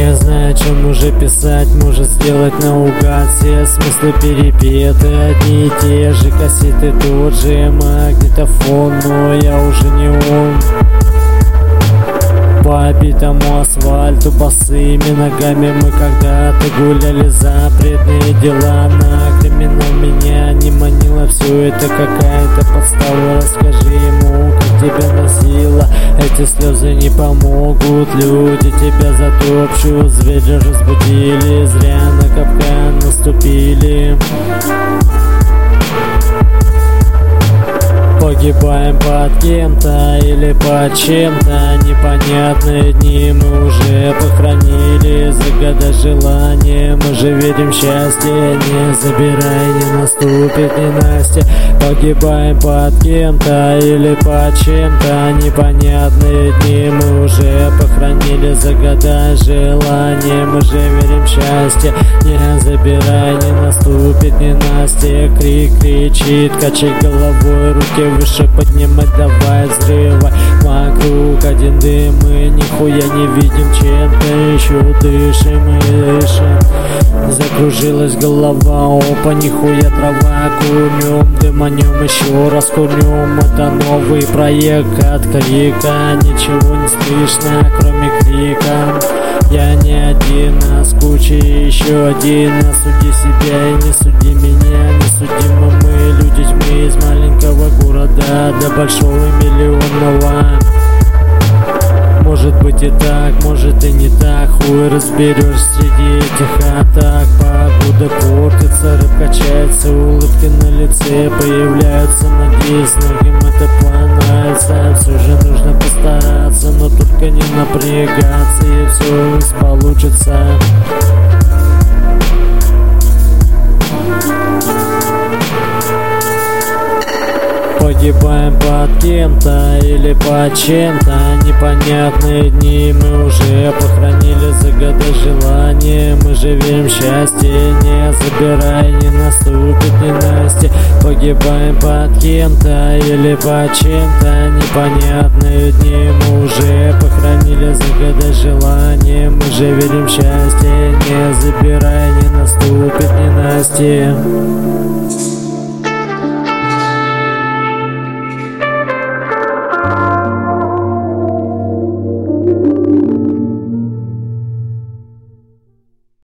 Не знаю, о чем уже писать, может сделать наугад. Все смыслы перепеты, одни и те же кассеты, тот же магнитофон, но я уже не он. По битому асфальту босыми ногами мы когда-то гуляли, запретные дела. На криминал меня не манило, все это какая-то подстава. Расскажи ему, как тебя носило, эти слезы не помогут. Люди тебя затопчут, звери разбудили, зря на капкан наступили. Погибаем под кем-то или под чем-то. Непонятные дни мы уже похоронили. Загада желания, мы же верим в счастье. Не забирай, не наступит ненастье. Погибаем под кем-то или под чем-то. Непонятные дни мы уже похоронили. Загада желания, мы же верим в счастье. Не забирай, не наступит ненастье. Крик кричит, качай головой, руки выше поднимать, давай взрывай. Вокруг один дым, мы нихуя не видим, чем-то еще дышим и дышим. Закружилась голова, опа, нихуя трава, курнем, дыманем, еще раз курнем. Это новый проект от крика, ничего не слышно, кроме крика. Я не один, а с кучей еще один. Осуди себя и не суди меня, не судимы мы, люди тьмы. Из маленького города до большого миллионного. Может быть и так, может и не так. Хуй разберешь среди этих атак. Погода портится, рэп качается, улыбки на лице появляются. Надеюсь, многим это понравится. Все же нужно постараться, но только не напрягаться, и все у нас получится. Погибаем под кем-то или под чем-то. Непонятные дни мы уже похоронили. Загада желания, мы же верим в счастье. Не забирай, не наступит ненастье. Погибаем под кем-то или под чем-то. Непонятные дни мы уже похоронили. Загада желания, мы же верим в счастье. Не забирай, не наступит ненастье.